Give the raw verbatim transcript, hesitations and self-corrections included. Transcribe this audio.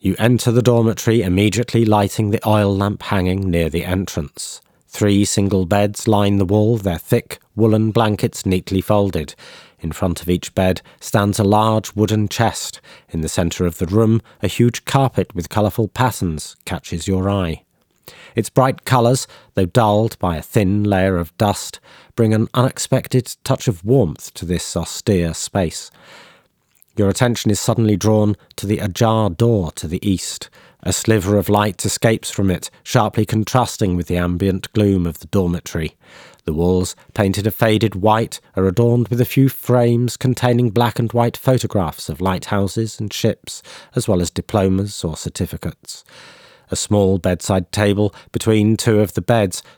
You enter the dormitory, immediately lighting the oil lamp hanging near the entrance. Three single beds line the wall, their thick woolen blankets neatly folded. In front of each bed stands a large wooden chest. In the centre of the room, a huge carpet with colourful patterns catches your eye. Its bright colours, though dulled by a thin layer of dust, bring an unexpected touch of warmth to this austere space. Your attention is suddenly drawn to the ajar door to the east. A sliver of light escapes from it, sharply contrasting with the ambient gloom of the dormitory. The walls, painted a faded white, are adorned with a few frames containing black and white photographs of lighthouses and ships, as well as diplomas or certificates. A small bedside table between two of the beds